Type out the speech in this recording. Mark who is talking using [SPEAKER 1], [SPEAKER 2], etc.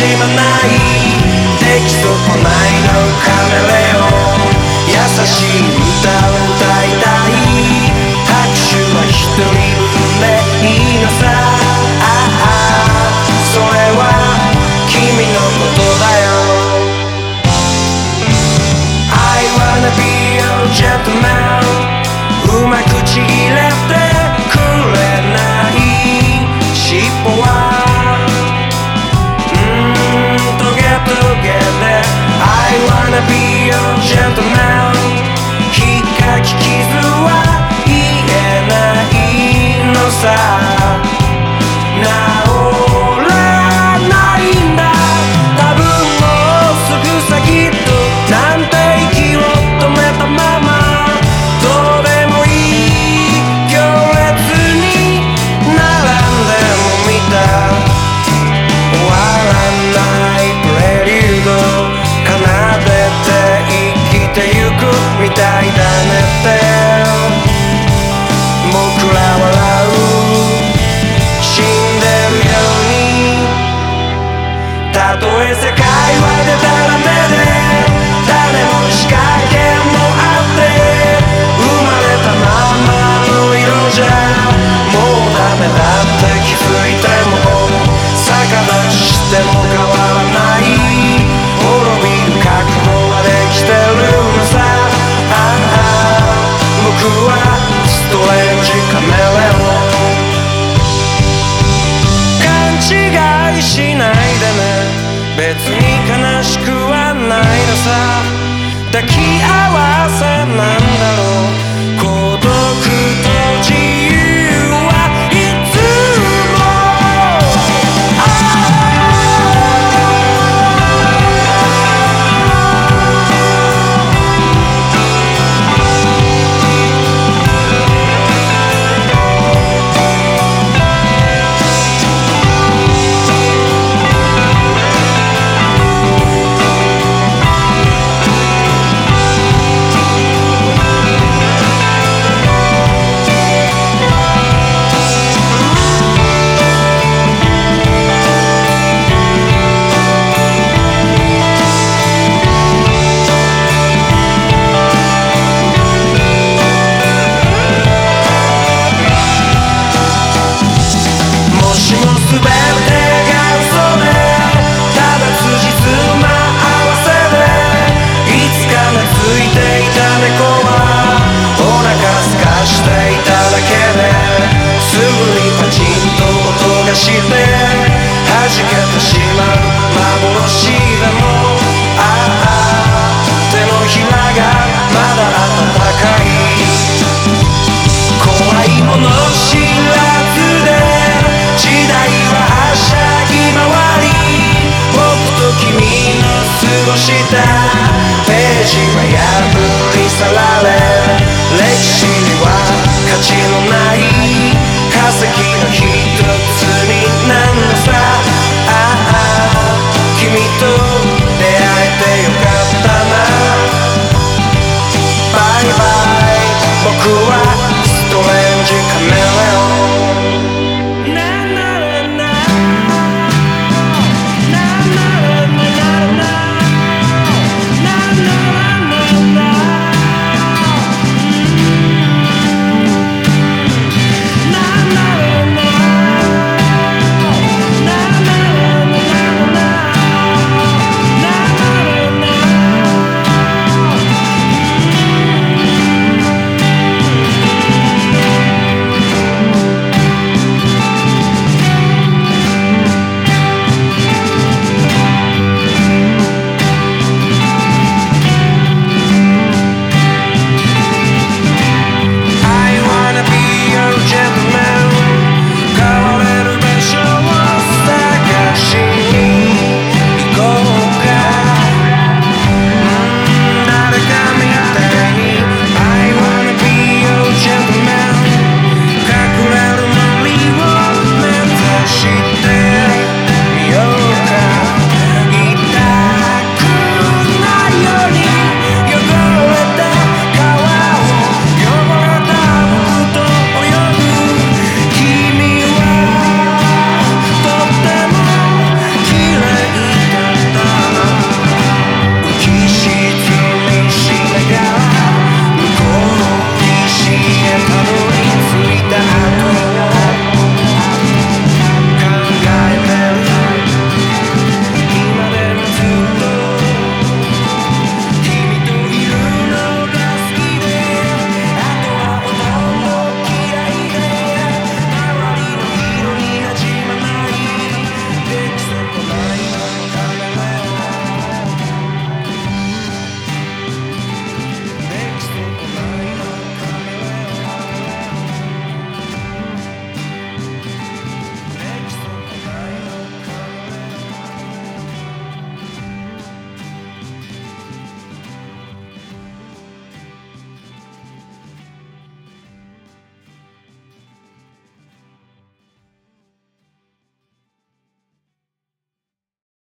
[SPEAKER 1] まない出来損ないのカメレオン優しい歌を歌いたい拍手は一人分でいいのさそれは君のことだよ I wanna be your gentleman うまくちぎれてくれない尻尾はトゲトゲで I wanna be your gentleman ひっかき傷は言えないのさ治らないんだ多分もうすぐさきっとなんて息を止めたままどうでもいい行列に並んでも見た終わらないプレリュード奏でて生きてゆくみたいだねって僕ら笑う死んでるようにたとえ世界はでたらめで誰も仕掛けもあって生まれたままの色じゃもうダメだって気づいても逆立ちしても変わらない滅びる覚悟はできてるのさ僕はストレンジカメレオン勘違いしないでね別に悲しくはないのさ抱き合わせなんだろう孤独と